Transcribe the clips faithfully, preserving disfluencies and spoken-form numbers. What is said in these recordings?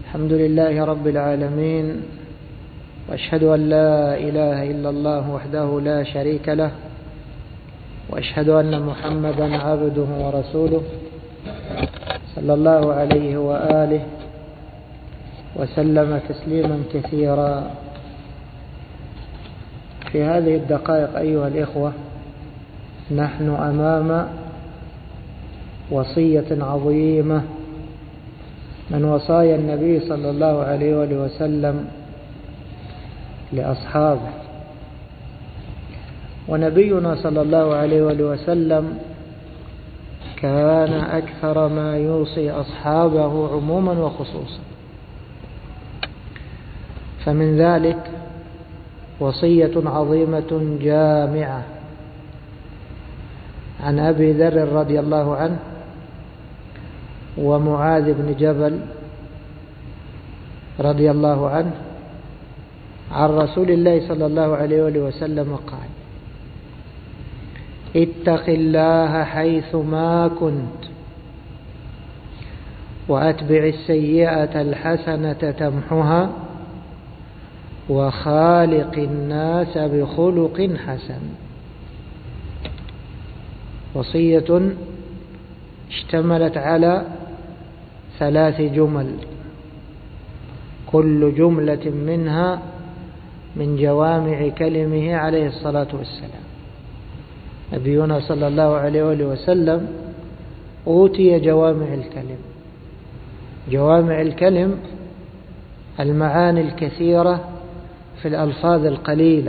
الحمد لله رب العالمين، وأشهد أن لا إله إلا الله وحده لا شريك له، وأشهد أن محمدا عبده ورسوله صلى الله عليه وآله وسلم تسليما كثيرا. في هذه الدقائق أيها الإخوة نحن أمام وصية عظيمة من وصايا النبي صلى الله عليه وآله وسلم لأصحابه. ونبينا صلى الله عليه وآله وسلم كان أكثر ما يوصي أصحابه عموما وخصوصا، فمن ذلك وصية عظيمة جامعة عن أبي ذر رضي الله عنه ومعاذ بن جبل رضي الله عنه عن رسول الله صلى الله عليه وآله وسلم قال: اتق الله حيث ما كنت، وأتبع السيئة الحسنة تمحها، وخالق الناس بخلق حسن. وصية اشتملت على ثلاث جمل، كل جملة منها من جوامع كلمه عليه الصلاة والسلام. نبينا صلى الله عليه وآله وسلم أوتي جوامع الكلم. جوامع الكلم المعاني الكثيرة في الألفاظ القليلة.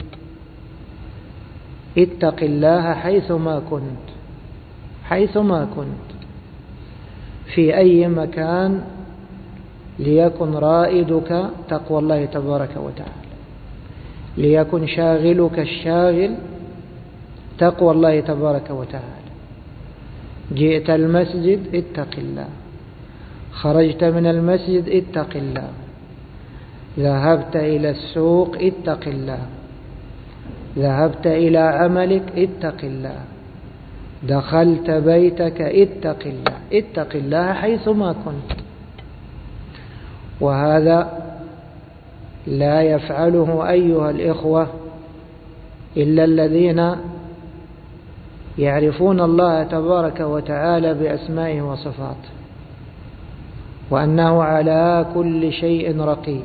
اتق الله حيثما كنت، حيثما كنت في أي مكان ليكن رائدك تقوى الله تبارك وتعالى، ليكن شاغلك الشاغل تقوى الله تبارك وتعالى. جئت المسجد اتق الله، خرجت من المسجد اتق الله، ذهبت إلى السوق اتق الله، ذهبت إلى عملك اتق الله، دخلت بيتك اتق الله. اتق الله حيثما كنت. وهذا لا يفعله أيها الإخوة إلا الذين يعرفون الله تبارك وتعالى بأسمائه وصفاته، وأنه على كل شيء رقيب،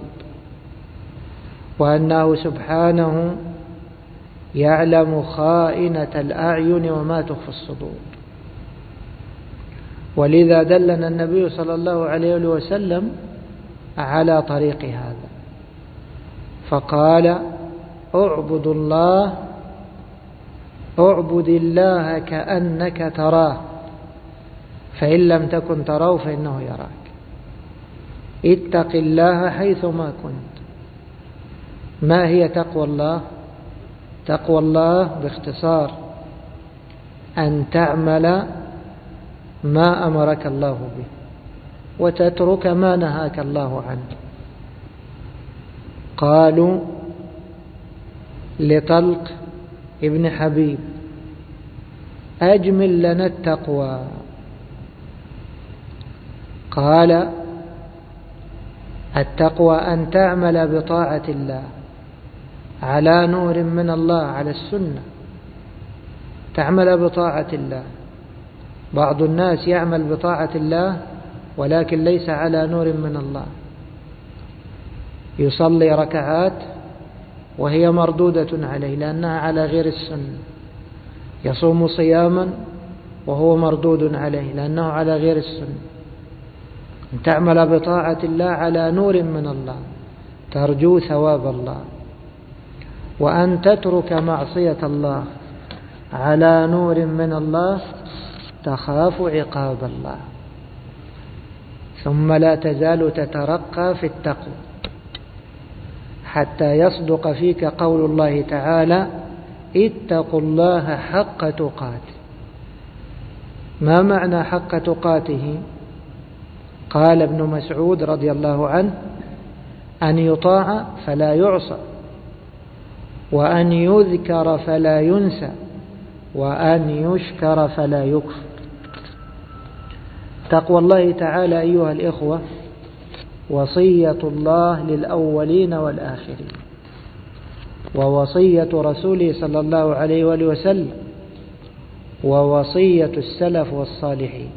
وأنه سبحانه يعلم خائنة الأعين وما تخفي الصدور. ولذا دلنا النبي صلى الله عليه وسلم على طريق هذا، فقال: اعبد الله اعبد الله كأنك تراه، فإن لم تكن تراه فإنه يراك. اتق الله حيثما كنت. ما هي تقوى الله؟ تقوى الله باختصار أن تعمل ما أمرك الله به، وتترك ما نهاك الله عنه. قالوا لطلق ابن حبيب: أجمل لنا التقوى. قال: التقوى أن تعمل بطاعة الله على نور من الله، على السنة، تعمل بطاعة الله. بعض الناس يعمل بطاعة الله ولكن ليس على نور من الله، يصلي ركعات وهي مردودة عليه لأنها على غير السنة، يصوم صياما وهو مردود عليه لأنه على غير السنة. أن تعمل بطاعة الله على نور من الله ترجو ثواب الله، وأن تترك معصية الله على نور من الله تخاف عقاب الله. ثم لا تزال تترقى في التقوى حتى يصدق فيك قول الله تعالى: اتقوا الله حق تقاته. ما معنى حق تقاته؟ قال ابن مسعود رضي الله عنه: أن يطاع فلا يعصى، وأن يذكر فلا ينسى، وأن يشكر فلا يكفر. تقوى الله تعالى أيها الإخوة وصية الله للأولين والآخرين، ووصية رسوله صلى الله عليه وآله وسلم، ووصية السلف والصالحين.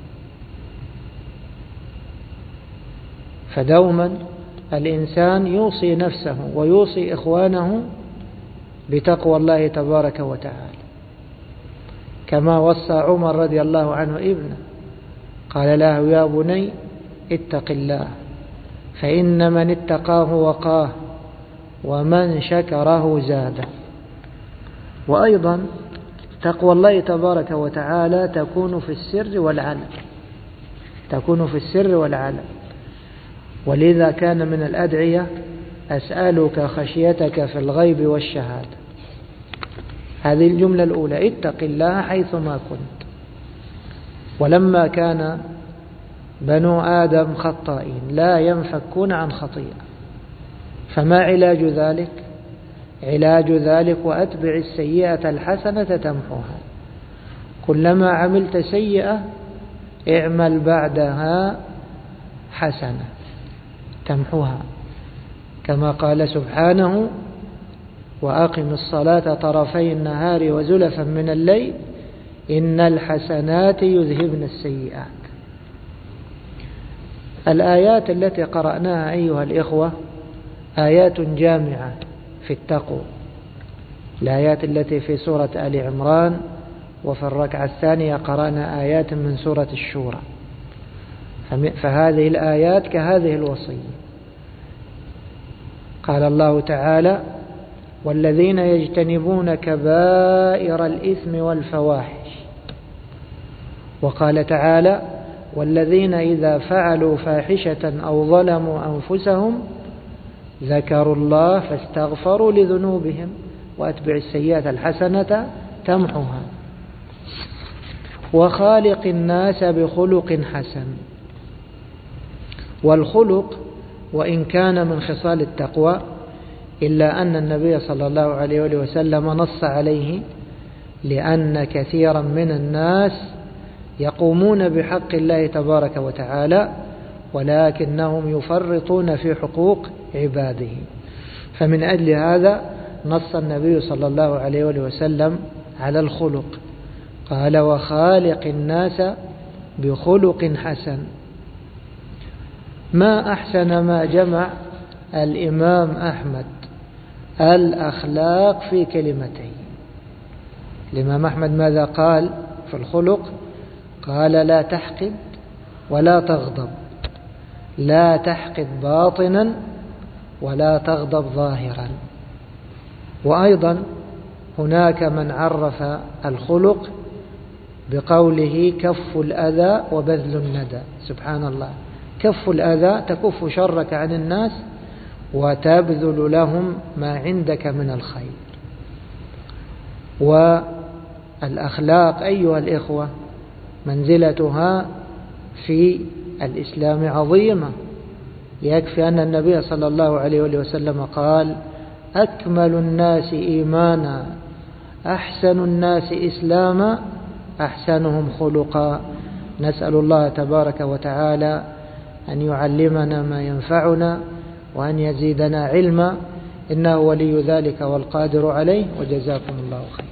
فدوما الإنسان يوصي نفسه ويوصي إخوانه بتقوى الله تبارك وتعالى، كما وصى عمر رضي الله عنه ابنه، قال له: يا بني اتق الله، فإن من اتقاه وقاه، ومن شكره زاده. وأيضا تقوى الله تبارك وتعالى تكون في السر والعلن، تكون في السر والعلن. ولذا كان من الأدعية: أسألك خشيتك في الغيب والشهادة. هذه الجملة الأولى: اتق الله حيثما كنت. ولما كان بنو آدم خطائين لا ينفكون عن خطيئة، فما علاج ذلك؟ علاج ذلك: وأتبع السيئة الحسنة تمحوها. كلما عملت سيئة اعمل بعدها حسنة تمحوها، كما قال سبحانه: وأقم الصلاة طرفي النهار وزلفا من الليل إن الحسنات يذهبن السيئات. الآيات التي قرأناها أيها الإخوة آيات جامعة في التقوى، الآيات التي في سورة آل عمران، وفي الركعة الثانية قرأنا آيات من سورة الشورى. فهذه الآيات كهذه الوصية. قال الله تعالى: والذين يجتنبون كبائر الإثم والفواحش. وقال تعالى: والذين إذا فعلوا فاحشة أو ظلموا أنفسهم ذكروا الله فاستغفروا لذنوبهم وأتبع السيئة الحسنة تمحوها. وخالق الناس بخلق حسن. والخلق وإن كان من خصال التقوى إلا أن النبي صلى الله عليه وسلم نص عليه، لأن كثيرا من الناس يقومون بحق الله تبارك وتعالى ولكنهم يفرطون في حقوق عباده. فمن أجل هذا نص النبي صلى الله عليه وسلم على الخلق، قال: وخالق الناس بخلق حسن. ما أحسن ما جمع الإمام أحمد الأخلاق في كلمتين. الإمام أحمد ماذا قال في الخلق؟ قال: لا تحقد ولا تغضب، لا تحقد باطنا ولا تغضب ظاهرا. وأيضا هناك من عرف الخلق بقوله: كف الأذى وبذل الندى. سبحان الله، كف الأذى تكف شرك عن الناس وتبذل لهم ما عندك من الخير. والأخلاق أيها الإخوة منزلتها في الإسلام عظيمة. يكفي أن النبي صلى الله عليه وسلم قال: أكمل الناس إيمانا أحسن الناس إسلاما أحسنهم خلقا. نسأل الله تبارك وتعالى أن يعلمنا ما ينفعنا وأن يزيدنا علما، إنه ولي ذلك والقادر عليه. وجزاكم الله خيرا.